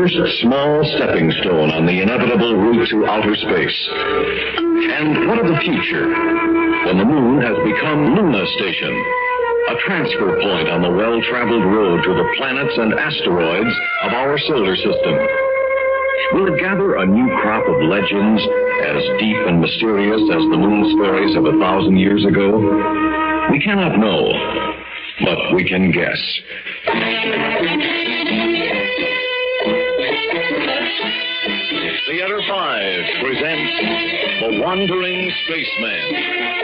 first small stepping stone on the inevitable route to outer space. And what of the future, when the moon has become Luna Station, a transfer point on the well-traveled road to the planets and asteroids of our solar system? Will it gather a new crop of legends as deep and mysterious as the moon stories of 1,000 years ago? We cannot know, but we can guess. Theater 5 presents The Wandering Spaceman.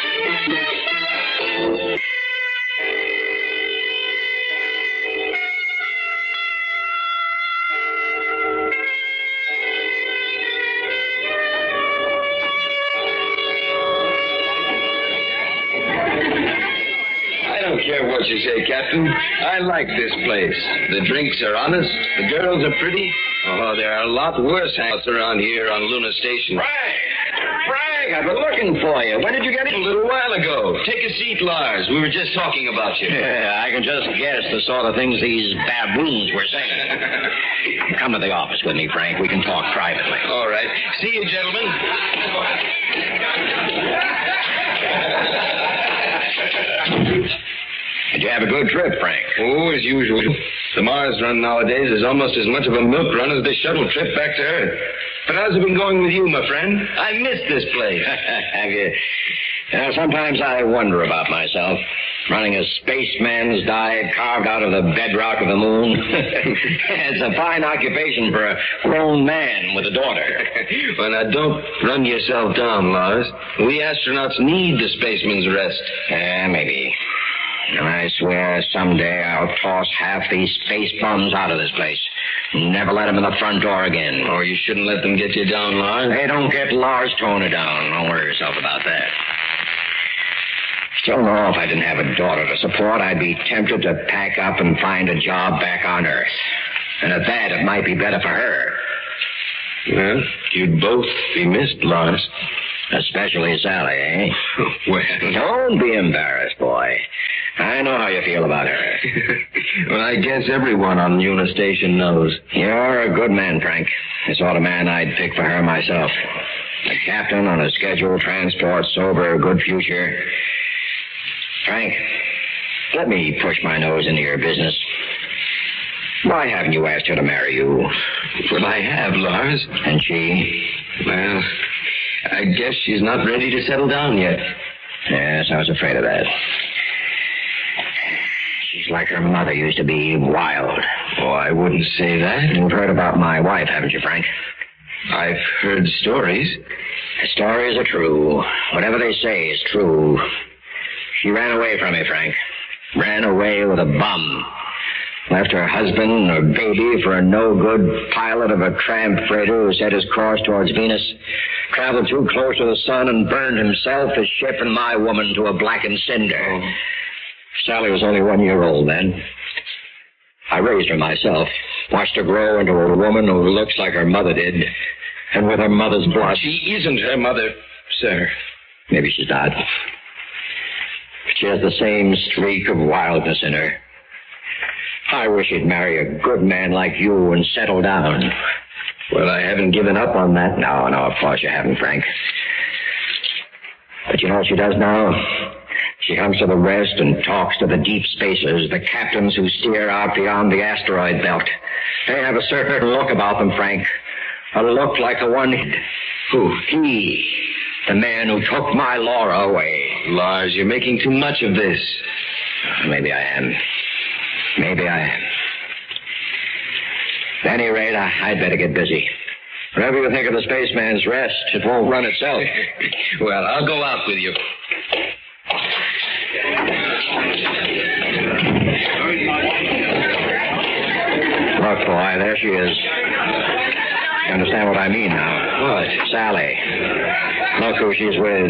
What you say, Captain? I like this place. The drinks are honest. The girls are pretty. Oh, there are a lot worse houses around here on Luna Station. Frank, I've been looking for you. When did you get in? A little while ago. Take a seat, Lars. We were just talking about you. Yeah, I can just guess the sort of things these baboons were saying. Come to the office with me, Frank. We can talk privately. All right. See you, gentlemen. Did you have a good trip, Frank? Oh, as usual. The Mars run nowadays is almost as much of a milk run as the shuttle trip back to Earth. But how's it been going with you, my friend? I miss this place. Have you? Sometimes I wonder about myself. Running a spaceman's dive carved out of the bedrock of the moon. It's a fine occupation for a grown man with a daughter. Well, now, don't run yourself down, Lars. We astronauts need the spaceman's rest. Maybe. And I swear someday I'll toss half these space bums out of this place. Never let them in the front door again. Oh, you shouldn't let them get you down, Lars. They don't get Lars Toner down. Don't worry yourself about that. Still know if I didn't have a daughter to support, I'd be tempted to pack up and find a job back on Earth. And at that, it might be better for her. Well, you'd both be missed, Lars. Especially Sally, eh? Well, don't be embarrassed, boy. I know how you feel about her. Well, I guess everyone on Luna Station knows. You're a good man, Frank. The sort of man I'd pick for her myself. A captain on a scheduled transport, sober, good future. Frank, let me push my nose into your business. Why haven't you asked her to marry you? Well, I have, Lars. And she? Well, I guess she's not ready to settle down yet. Yes, I was afraid of that. She's like her mother used to be, wild. Oh, I wouldn't say that. You've heard about my wife, haven't you, Frank? I've heard stories. The stories are true. Whatever they say is true. She ran away from me, Frank. Ran away with a bum. Left her husband and her baby for a no-good pilot of a tramp freighter who set his course towards Venus. Traveled too close to the sun and burned himself, his ship, and my woman to a blackened cinder. Oh. Sally was only 1 year old then. I raised her myself. Watched her grow into a woman who looks like her mother did. And with her mother's blood. She isn't her mother, sir. Maybe she's not. But she has the same streak of wildness in her. I wish she'd marry a good man like you and settle down. Well, I haven't given up on that. No, of course you haven't, Frank. But you know what she does now? She comes to the rest and talks to the deep spacers, the captains who steer out beyond the asteroid belt. They have a certain look about them, Frank. A look like the one who, the man who took my Laura away. Lars, you're making too much of this. Maybe I am. At any rate, I'd better get busy. Whatever you think of the spaceman's rest, it won't run itself. Well, I'll go out with you. Look, boy, there she is. You understand what I mean now? What? Sally. Look who she's with.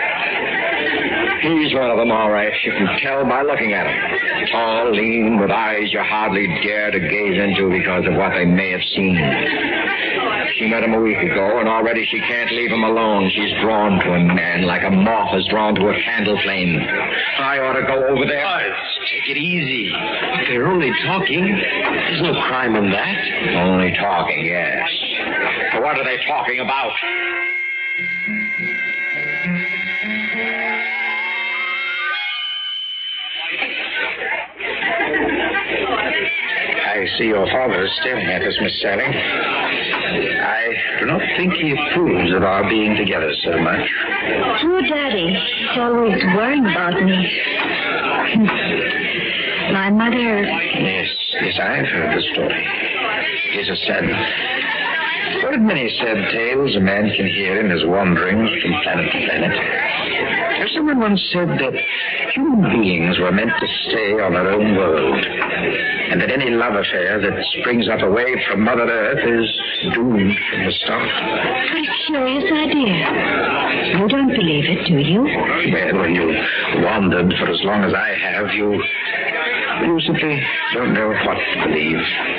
He's one of them, all right. You can tell by looking at him. Tall, lean, with eyes you hardly dare to gaze into because of what they may have seen. She met him a week ago, and already she can't leave him alone. She's drawn to him, man, like a moth is drawn to a candle flame. I ought to go over there. Oh, Take it easy. They're only talking. There's no crime in that. Only talking, yes. But what are they talking about? I see your father is staring at us, Miss Sally. I do not think he approves of our being together so much. Poor Daddy. He's always worrying about me. My mother... Yes, I've heard the story. It is a sad one. One of many sad tales a man can hear in his wanderings from planet to planet. Someone once said that human beings were meant to stay on their own world, and that any love affair that springs up away from Mother Earth is doomed from the start. What a curious idea. You don't believe it, do you? Well, when you wandered for as long as I have, you simply don't know what to believe.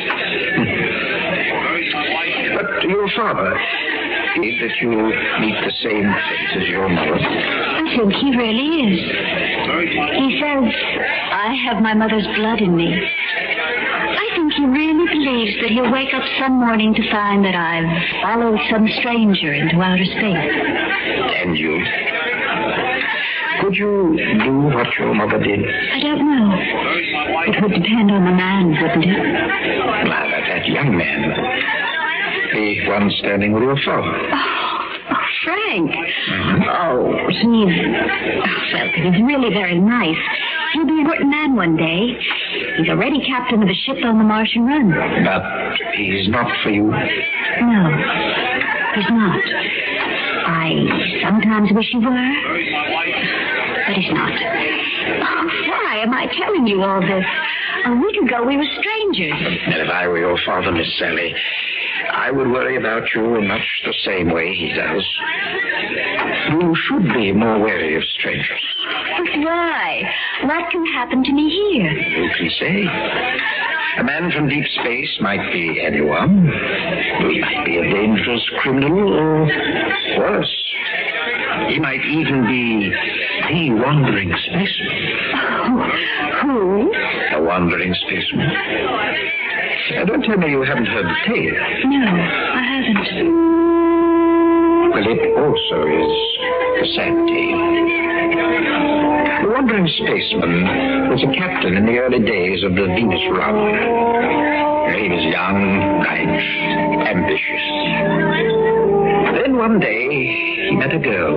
But your father, that you meet the same fate as your mother. I think he really is. He says, I have my mother's blood in me. I think he really believes that he'll wake up some morning to find that I've followed some stranger into outer space. And you? Could you do what your mother did? I don't know. It would depend on the man, wouldn't it? Well, that young man. The one standing with your father. Oh, Frank. Oh, he's really very nice. He'll be an important man one day. He's already captain of a ship on the Martian run. But he's not for you? No, he's not. I sometimes wish he were, but he's not. Oh, why am I telling you all this? A week ago we were strangers. And if I were your father, Miss Sally, I would worry about you in much the same way he does. You should be more wary of strangers. But why? What can happen to me here? Who can say? A man from deep space might be anyone. He might be a dangerous criminal, or worse. He might even be the wandering spaceman. Who? A wandering spaceman. Don't tell me you haven't heard the tale. No, I haven't. Well, it also is a sad tale. The wandering spaceman was a captain in the early days of the Venus run. He was young, bright, ambitious. Then one day, he met a girl.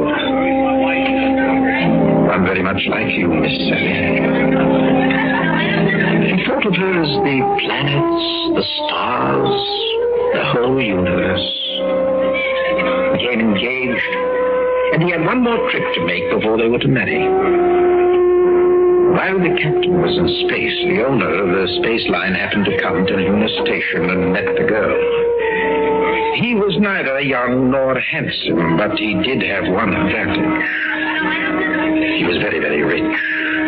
One very much like you, Miss Sally. He thought of her as the planets, the stars, the whole universe. Became engaged, and he had one more trip to make before they were to marry. While the captain was in space, the owner of the space line happened to come to Luna Station and met the girl. He was neither young nor handsome, but he did have one advantage. He was very, very rich.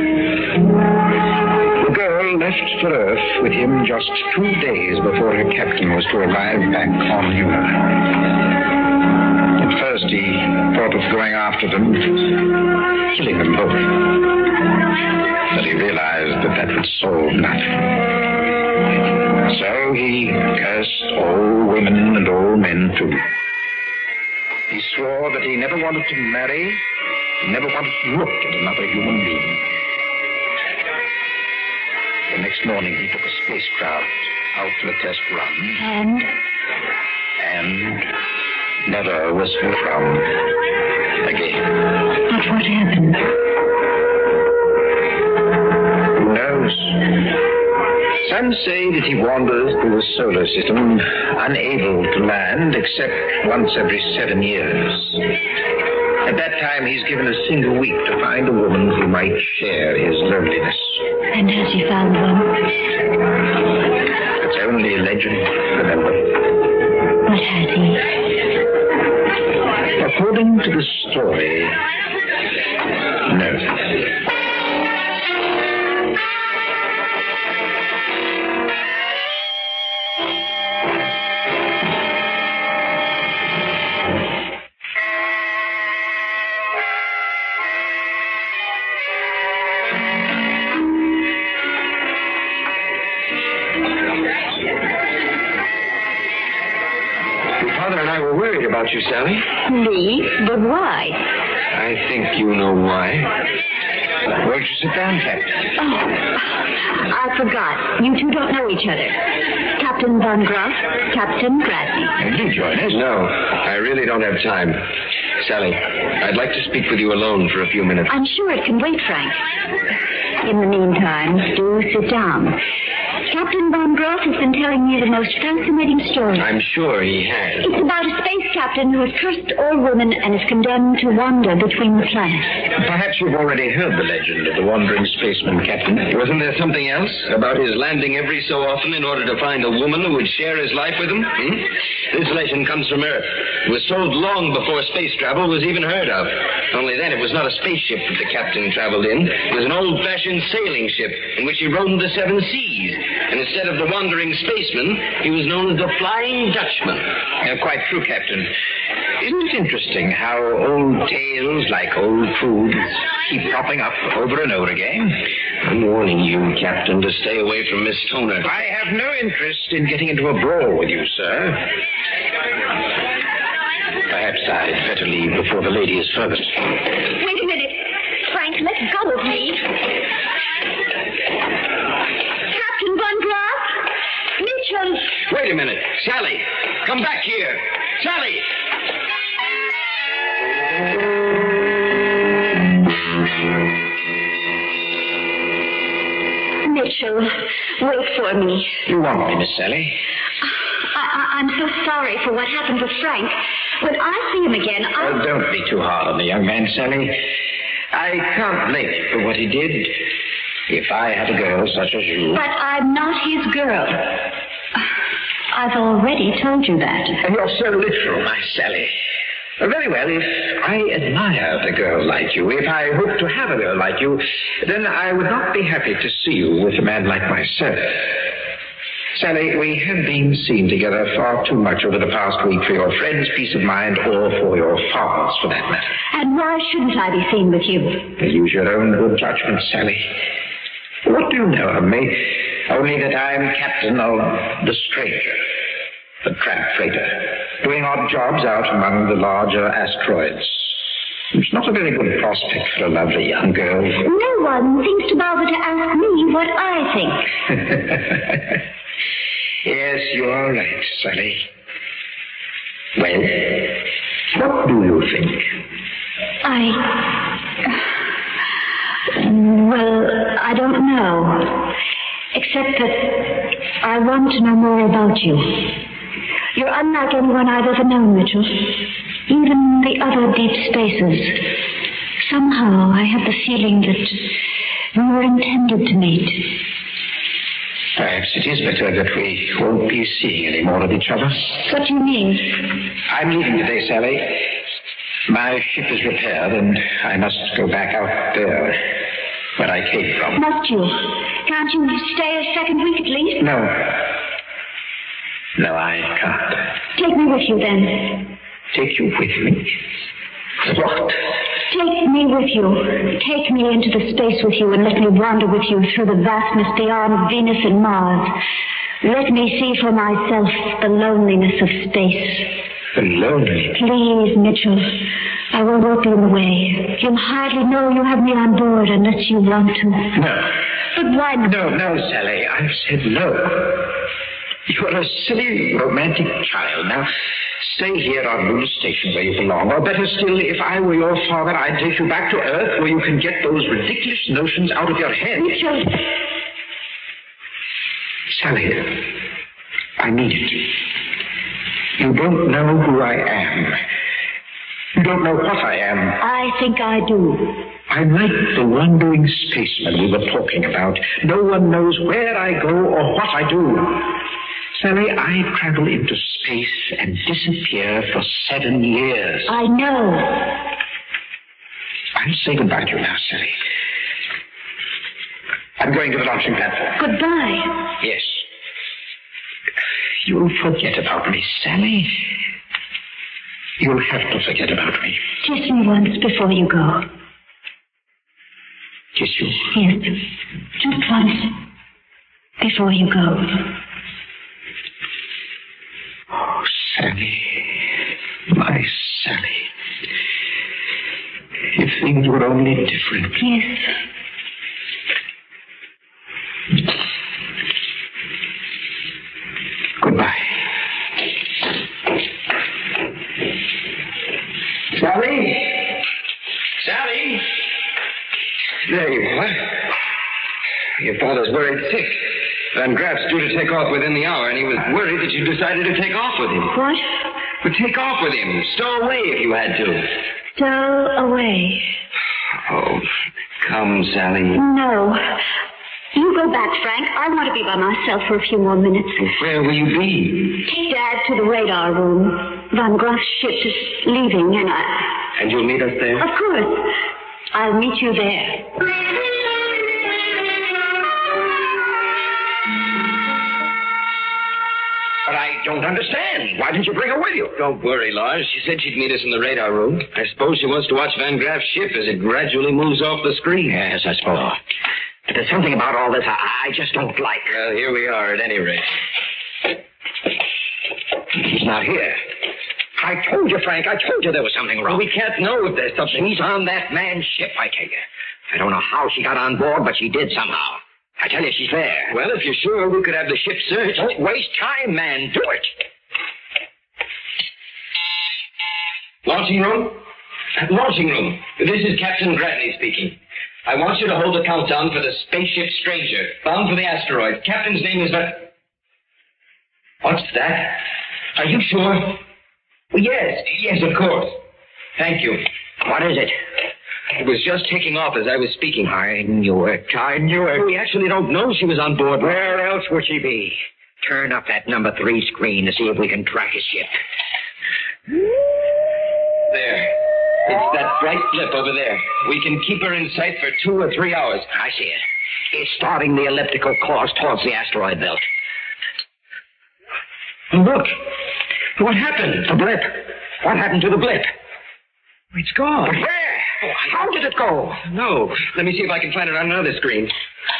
The girl left for Earth with him just 2 days before her captain was to arrive back on Luna. At first he thought of going after them, killing them both. But he realized that would solve nothing. So he cursed all women and all men too. He swore that he never wanted to marry, never wanted to look at another human being. The next morning he took a spacecraft out for a test run. And never was found again. But what happened? Who knows? Some say that he wanders through the solar system, unable to land except once every 7 years. At that time, he's given a single week to find a woman who might share his loneliness. And has he found one? It's only a legend, remember. What has he? According to the story, no. Mother and I were worried about you, Sally. Me? But why? I think you know why. Won't you sit down, Captain? Oh, I forgot. You two don't know each other. Captain Von Groff, Captain Gradney. Do join us. No, I really don't have time. Sally, I'd like to speak with you alone for a few minutes. I'm sure it can wait, Frank. In the meantime, do sit down. Captain Von Groff has been telling me the most fascinating story. I'm sure he has. It's about a space captain who has cursed all women and is condemned to wander between the planets. Perhaps you've already heard the legend of the wandering spaceman, Captain. Wasn't there something else about his landing every so often in order to find a woman who would share his life with him? This legend comes from Earth. It was told long before space travel was even heard of. Only then it was not a spaceship that the captain traveled in. It was an old-fashioned sailing ship in which he roamed the seven seas. And instead of the wandering spaceman, he was known as the Flying Dutchman. Quite true, Captain. Isn't it interesting how old tales like old foods keep popping up over and over again? I'm warning you, Captain, to stay away from Miss Toner. I have no interest in getting into a brawl with you, sir. Perhaps I'd better leave before the lady is furthest. Wait a minute. Frank, let go of me. Captain Von Groff? Mitchell! Wait a minute. Sally, come back here. Sally! Mitchell, wait for me. You want me, Miss Sally? I'm so sorry for what happened with Frank. When I see him again, Oh, don't be too hard on the young man, Sally. I can't blame him for what he did. If I had a girl such as you... But I'm not his girl. I've already told you that. And you're so literal, my Sally. Very well, if I admired a girl like you, if I hoped to have a girl like you, then I would not be happy to see you with a man like myself. Sally, we have been seen together far too much over the past week for your friend's peace of mind or for your father's, for that matter. And why shouldn't I be seen with you? Use your own good judgment, Sally. What do you know of me? Only that I'm captain of the Stranger, the tramp freighter, doing odd jobs out among the larger asteroids. It's not a very good prospect for a lovely young girl. No one seems to bother to ask me what I think. Yes, you are right, Sally. Well, what do you think? Well, I don't know. Except that I want to know more about you. You're unlike anyone I've ever known, Mitchell. Even the other deep spaces. Somehow I have the feeling that we were intended to meet. Perhaps it is better that we won't be seeing any more of each other. What do you mean? I'm leaving today, Sally. My ship is repaired, and I must go back out there where I came from. Must you? Can't you stay a second week at least? No. No, I can't. Take me with you, then. Take you with me? What? Take me with you. Take me into the space with you and let me wander with you through the vastness beyond Venus and Mars. Let me see for myself the loneliness of space. The loneliness? Please, Mitchell. I won't be in the way. You'll hardly know you have me on board unless you want to. No. But why not? No, Sally. I've said no. You're a silly, romantic child. Now, stay here on Luna Station where you belong. Or better still, if I were your father, I'd take you back to Earth where you can get those ridiculous notions out of your head. Mitchell. Sally, I mean it. You don't know who I am. You don't know what I am. I think I do. I'm like the wandering spaceman we were talking about. No one knows where I go or what I do. Sally, I travel into space and disappear for 7 years. I know. I'll say goodbye to you now, Sally. I'm going to the launching platform. Goodbye. Yes. You'll forget about me, Sally. You'll have to forget about me. Kiss me once before you go. Kiss you? Yes. Just once before you go. Oh, Sally. Sally. My Sally. If things were only different. Yes. Goodbye. Sally? Sally? There you are. Your father's worried sick. Van Graff's due to take off within the hour, and he was worried that you decided to take off with him. What? But take off with him. Stow away if you had to. Stow away. Oh, come, Sally. No. You go back, Frank. I want to be by myself for a few more minutes. Where will you be? Take Dad to the radar room. Van Graff's ship is leaving, and And you'll meet us there? Of course. I'll meet you there. But I don't understand. Why didn't you bring her with you? Don't worry, Lars. She said she'd meet us in the radar room. I suppose she wants to watch Van Graff's ship as it gradually moves off the screen. Yes, I suppose. But there's something about all this I just don't like. Well, here we are at any rate. She's not here. I told you, Frank. I told you there was something wrong. Well, we can't know if there's something. She's on that man's ship, I tell you. I don't know how she got on board, but she did somehow. I tell you, she's there. Well, if you're sure, we could have the ship searched. Don't waste time, man. Do it. Launching room? Launching room. This is Captain Gradney speaking. I want you to hold the countdown for the spaceship Stranger, bound for the asteroid. Captain's name is... What's that? Are you sure? Well, yes, of course. Thank you. What is it? It was just taking off as I was speaking. I knew it. We actually don't know she was on board. Where else would she be? Turn up that number 3 screen to see if we can track his ship. There. It's that bright blip over there. We can keep her in sight for 2 or 3 hours. I see it. It's starting the elliptical course towards the asteroid belt. Look. What happened? The blip. What happened to the blip? It's gone. But where? How did it go? No. Let me see if I can find it on another screen.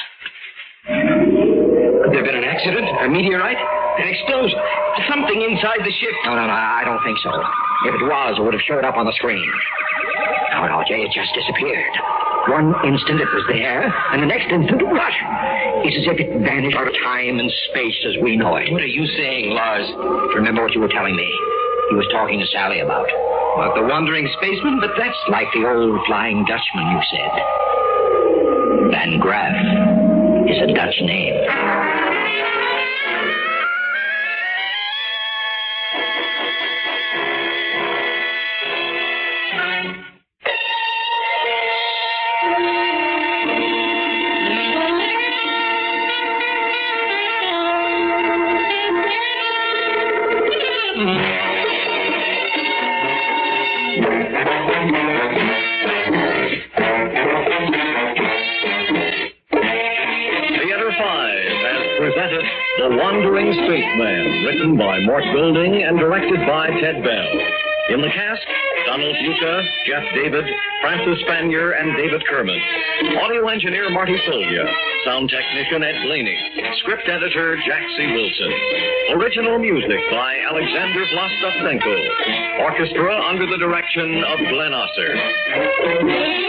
Could there have been an accident? A meteorite? An explosion? Something inside the ship? No, I don't think so. If it was, it would have showed up on the screen. No, Jay, it just disappeared. One instant it was there, and the next instant, what? It's as if it vanished out of time and space as we know it. What are you saying, Lars? Remember what you were telling me? He was talking to Sally about. What, the wandering spaceman? But that's... Like the old Flying Dutchman, you said. Van Graff is a Dutch name. The Wandering Spaceman, written by Mort Golding and directed by Ted Bell. In the cast, Donald Yucca, Jeff David, Francis Spanier, and David Kerman. Audio engineer Marty Folgia. Sound technician Ed Blaney. Script editor Jack C. Wilson. Original music by Alexander Vlastovsenko. Orchestra under the direction of Glenn Osser.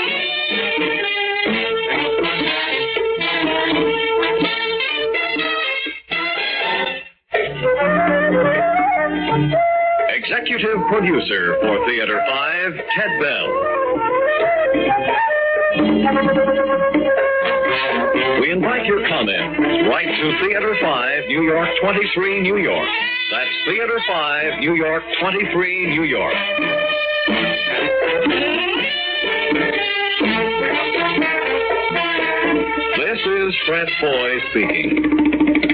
Executive producer for Theater 5, Ted Bell. We invite your comments. Write to Theater 5, New York 23, New York. That's Theater 5, New York 23, New York. This is Fred Foy speaking.